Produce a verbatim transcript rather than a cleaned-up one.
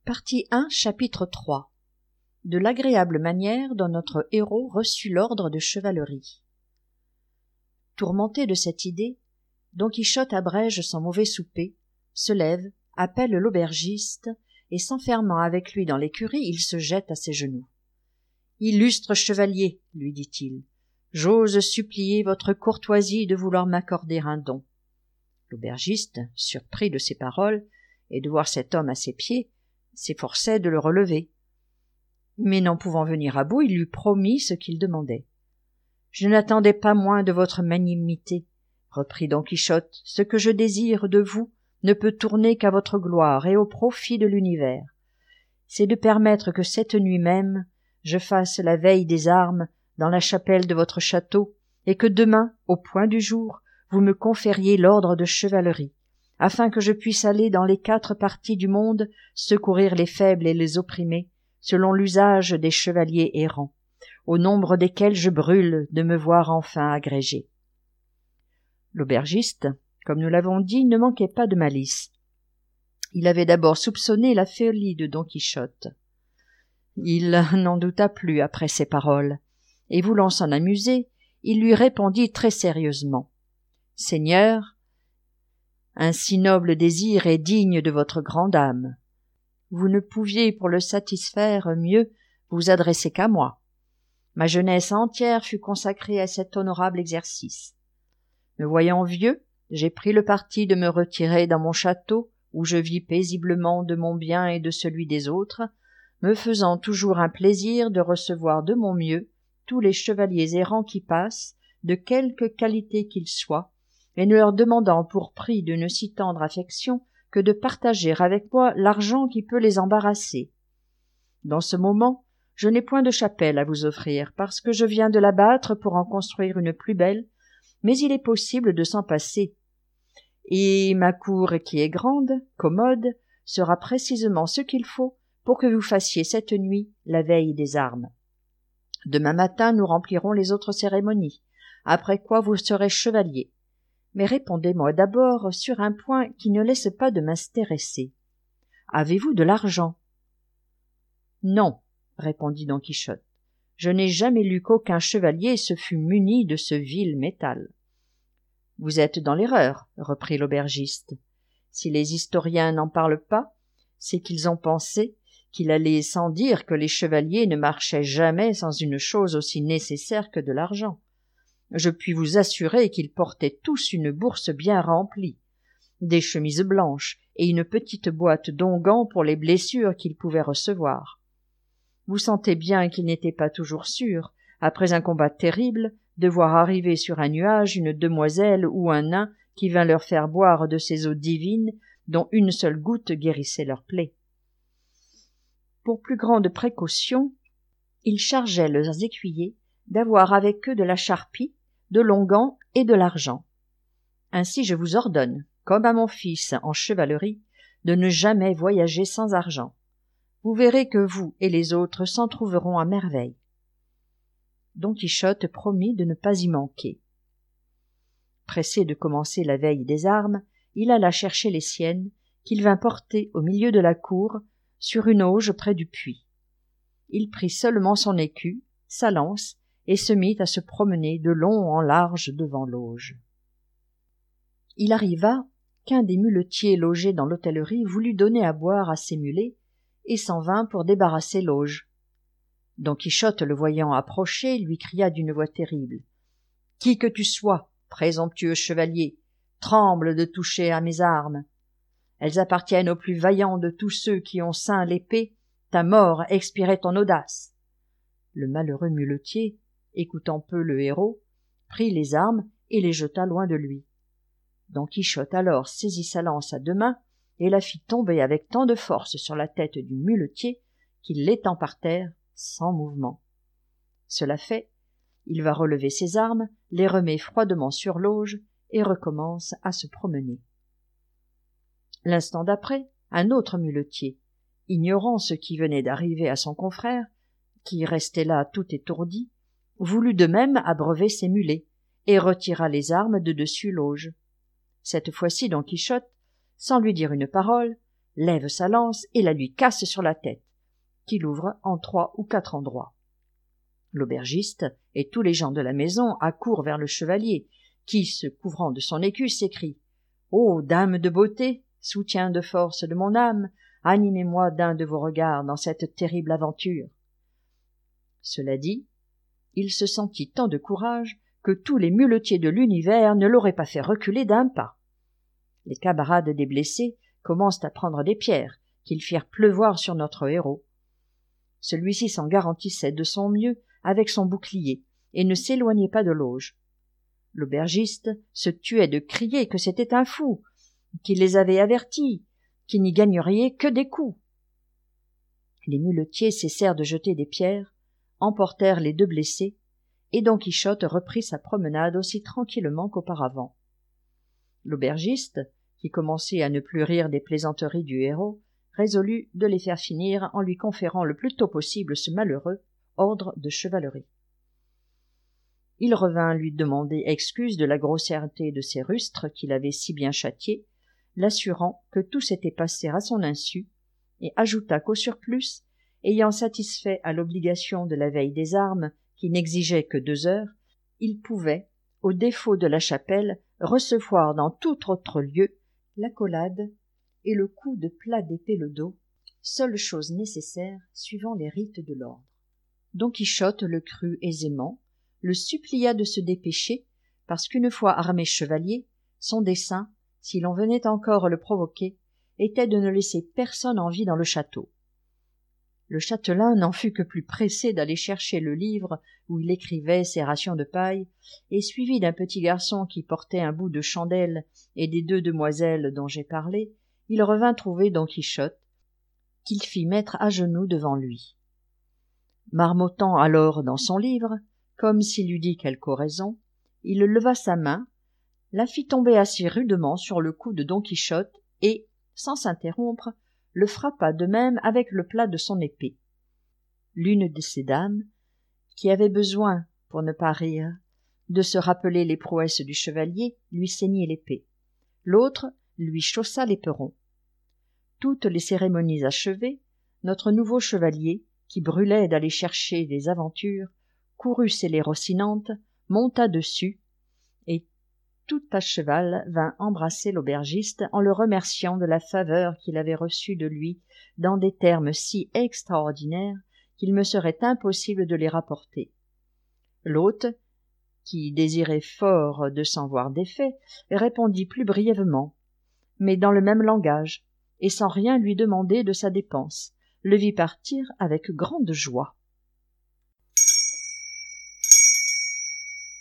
Partie un, chapitre trois. De l'agréable manière dont notre héros reçut l'ordre de chevalerie. Tourmenté de cette idée, Don Quichotte abrège son mauvais souper, se lève, appelle l'aubergiste, et s'enfermant avec lui dans l'écurie, il se jette à ses genoux. « Illustre chevalier, lui dit-il, j'ose supplier votre courtoisie de vouloir m'accorder un don. » L'aubergiste, surpris de ces paroles, et de voir cet homme à ses pieds, s'efforçait de le relever. Mais n'en pouvant venir à bout, il lui promit ce qu'il demandait. « Je n'attendais pas moins de votre magnanimité, reprit Don Quichotte. Ce que je désire de vous ne peut tourner qu'à votre gloire et au profit de l'univers. C'est de permettre que cette nuit même, je fasse la veille des armes dans la chapelle de votre château, et que demain, au point du jour, vous me confériez l'ordre de chevalerie, afin que je puisse aller dans les quatre parties du monde secourir les faibles et les opprimés, selon l'usage des chevaliers errants, au nombre desquels je brûle de me voir enfin agrégé. » L'aubergiste, comme nous l'avons dit, ne manquait pas de malice. Il avait d'abord soupçonné la folie de Don Quichotte. Il n'en douta plus après ces paroles, et voulant s'en amuser, il lui répondit très sérieusement. « Seigneur, un si noble désir est digne de votre grande âme. Vous ne pouviez, pour le satisfaire mieux, vous adresser qu'à moi. Ma jeunesse entière fut consacrée à cet honorable exercice. Me voyant vieux, j'ai pris le parti de me retirer dans mon château, où je vis paisiblement de mon bien et de celui des autres, me faisant toujours un plaisir de recevoir de mon mieux tous les chevaliers errants qui passent, de quelque qualité qu'ils soient, et ne leur demandant pour prix d'une si tendre affection que de partager avec moi l'argent qui peut les embarrasser. Dans ce moment, je n'ai point de chapelle à vous offrir, parce que je viens de la bâtre pour en construire une plus belle, mais il est possible de s'en passer. Et ma cour, qui est grande, commode, sera précisément ce qu'il faut pour que vous fassiez cette nuit la veille des armes. Demain matin, nous remplirons les autres cérémonies, après quoi vous serez chevalier. Mais répondez-moi d'abord sur un point qui ne laisse pas de m'intéresser. Avez-vous de l'argent? »« Non, » répondit Don Quichotte, « je n'ai jamais lu qu'aucun chevalier se fût muni de ce vil métal. »« Vous êtes dans l'erreur, » reprit l'aubergiste. « Si les historiens n'en parlent pas, c'est qu'ils ont pensé qu'il allait sans dire que les chevaliers ne marchaient jamais sans une chose aussi nécessaire que de l'argent. Je puis vous assurer qu'ils portaient tous une bourse bien remplie, des chemises blanches et une petite boîte d'onguents pour les blessures qu'ils pouvaient recevoir. Vous sentez bien qu'ils n'étaient pas toujours sûrs, après un combat terrible, de voir arriver sur un nuage une demoiselle ou un nain qui vint leur faire boire de ces eaux divines dont une seule goutte guérissait leurs plaies. Pour plus grande précaution, ils chargeaient leurs écuyers d'avoir avec eux de la charpie, de l'onguent et de l'argent. Ainsi je vous ordonne, comme à mon fils en chevalerie, de ne jamais voyager sans argent. Vous verrez que vous et les autres s'en trouveront à merveille. » Don Quichotte promit de ne pas y manquer. Pressé de commencer la veille des armes, il alla chercher les siennes, qu'il vint porter au milieu de la cour, sur une auge près du puits. Il prit seulement son écu, sa lance, et se mit à se promener de long en large devant l'auge. Il arriva qu'un des muletiers logés dans l'hôtellerie voulut donner à boire à ses mulets, et s'en vint pour débarrasser l'auge. Don Quichotte, le voyant approcher, lui cria d'une voix terrible. « Qui que tu sois, présomptueux chevalier, tremble de toucher à mes armes. Elles appartiennent aux plus vaillants de tous ceux qui ont ceint l'épée, ta mort expirait ton audace. » Le malheureux muletier, écoutant peu le héros, prit les armes et les jeta loin de lui. Don Quichotte alors saisit sa lance à deux mains et la fit tomber avec tant de force sur la tête du muletier qu'il l'étend par terre sans mouvement. Cela fait, il va relever ses armes, les remet froidement sur l'auge et recommence à se promener. L'instant d'après, un autre muletier, ignorant ce qui venait d'arriver à son confrère, qui restait là tout étourdi, voulut de même abreuver ses mulets et retira les armes de dessus l'auge. Cette fois-ci, Don Quichotte, sans lui dire une parole, lève sa lance et la lui casse sur la tête, qu'il ouvre en trois ou quatre endroits. L'aubergiste et tous les gens de la maison accourent vers le chevalier, qui, se couvrant de son écu, s'écrie « Ô dame de beauté, soutien de force de mon âme, animez-moi d'un de vos regards dans cette terrible aventure. » Cela dit, il se sentit tant de courage que tous les muletiers de l'univers ne l'auraient pas fait reculer d'un pas. Les camarades des blessés commencent à prendre des pierres, qu'ils firent pleuvoir sur notre héros. Celui-ci s'en garantissait de son mieux avec son bouclier et ne s'éloignait pas de l'auge. L'aubergiste se tuait de crier que c'était un fou, qu'il les avait avertis, qu'ils n'y gagneraient que des coups. Les muletiers cessèrent de jeter des pierres, emportèrent les deux blessés, et Don Quichotte reprit sa promenade aussi tranquillement qu'auparavant. L'aubergiste, qui commençait à ne plus rire des plaisanteries du héros, résolut de les faire finir en lui conférant le plus tôt possible ce malheureux ordre de chevalerie. Il revint lui demander excuse de la grossièreté de ses rustres qu'il avait si bien châtiés, l'assurant que tout s'était passé à son insu, et ajouta qu'au surplus, ayant satisfait à l'obligation de la veille des armes, qui n'exigeait que deux heures, il pouvait, au défaut de la chapelle, recevoir dans tout autre lieu l'accolade et le coup de plat d'épée le dos, seule chose nécessaire suivant les rites de l'ordre. Don Quichotte le crut aisément, le supplia de se dépêcher, parce qu'une fois armé chevalier, son dessein, si l'on venait encore le provoquer, était de ne laisser personne en vie dans le château. Le châtelain n'en fut que plus pressé d'aller chercher le livre où il écrivait ses rations de paille, et suivi d'un petit garçon qui portait un bout de chandelle et des deux demoiselles dont j'ai parlé, il revint trouver Don Quichotte, qu'il fit mettre à genoux devant lui. Marmottant alors dans son livre, comme s'il eût dit quelque oraison, il leva sa main, la fit tomber assez rudement sur le cou de Don Quichotte et, sans s'interrompre, le frappa de même avec le plat de son épée. L'une de ces dames, qui avait besoin, pour ne pas rire, de se rappeler les prouesses du chevalier, lui ceignit l'épée. L'autre lui chaussa l'éperon. Toutes les cérémonies achevées, notre nouveau chevalier, qui brûlait d'aller chercher des aventures, courut sceller Rocinante, monta dessus, et tout à cheval vint embrasser l'aubergiste en le remerciant de la faveur qu'il avait reçue de lui dans des termes si extraordinaires qu'il me serait impossible de les rapporter. L'hôte, qui désirait fort de s'en voir défait, répondit plus brièvement, mais dans le même langage, et sans rien lui demander de sa dépense, le vit partir avec grande joie.